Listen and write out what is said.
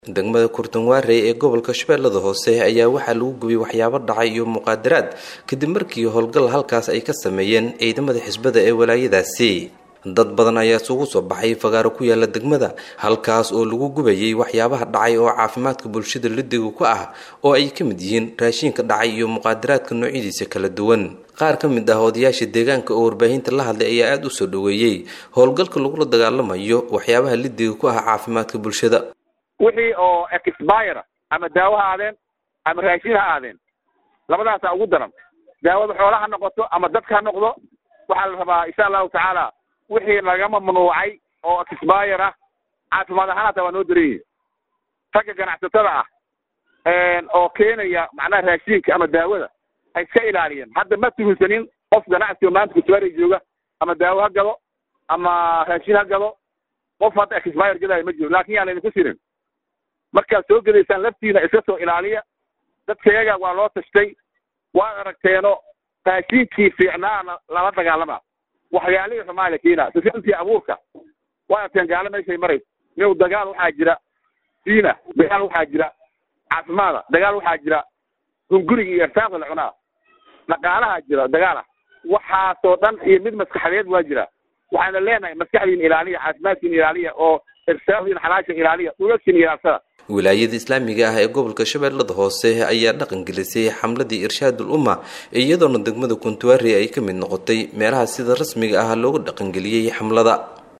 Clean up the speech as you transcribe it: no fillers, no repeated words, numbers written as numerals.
degmada Kurtunwaarey ee gobolka Shabeellada Hoose ayaa waxa lagu gubay waxyaabo dhacay iyo muqaadaraad kadib markii howlgal halkaas ay ka sameeyeen ciidamada xisbada ee walaayadaasi. dad badan ayaa isugu soo baxay fagaaro ku yaala degmada halkaas oo lagu gubayay waxyaabaha dhacay oo caafimaadka bulshada lidiga ku ah oo ay ka mid yihiin raashinka dhacay iyo muqaadaraadka noocyadiisa kala duwan. qaar ka mid ah odayaasha deegaanka oo warbaahinta la hadlay ayaa aad u soo dhaweeyay howlgalka lagu dagaalamayo waxyaabaha lidiga ku ah caafimaadka bulshada. wixii oo expire ama daawo ha aadeen ama raashin ha aadeen labadaas ugu daran daawada xoolaha noqoto ama dadka ha noqdo waxa la rabaa insha Allah ta'ala wixii laga mamnuucay oo expire ah caafimaad ahaan taa noo diray taga ganacsatada ah oo keenaya macnaha raashinka ama daawada ay iska ilaaliyeen hadda ma tuhunsanin qof ganacsi oo maanta ku soo jooga ama daawo ha galo ama raashin ha galo qof hadda expire jilay ma jiro laakiin yaa la ku sirin marka soo galeysaan laftiina iska soo ilaaliya dadkeega waa loo tashtay waa aragteeno raashinkii fiicnaana lala dagaalama waxyaalihii xumaada kiina sifintii abuurka waa tan gaalameysay maray inuu dagaal waxa jira diina dagaal waxa jira caafimaad dagaal waxa jira guriga iyo irsaaq la cunaa dhaqaalaha jira dagaal waxa soo dhan iyo mid maskaxdeed waa jira waxaana leenahay maskaxdiin ilaaliya caafimaadkiin ilaaliya oo irsaaqdiin xalaasha ilaaliya ulaashin ilaasada. wilaayada islaamiga ah ee gobolka Shabeellada Hoose ayaa dhaqan gelisay xamladii irshaadul umma iyadoo degmada Kurtunwaarey ay ka mid noqotay meelaha sida rasmiga ah looga dhaqan geliyay xamlada.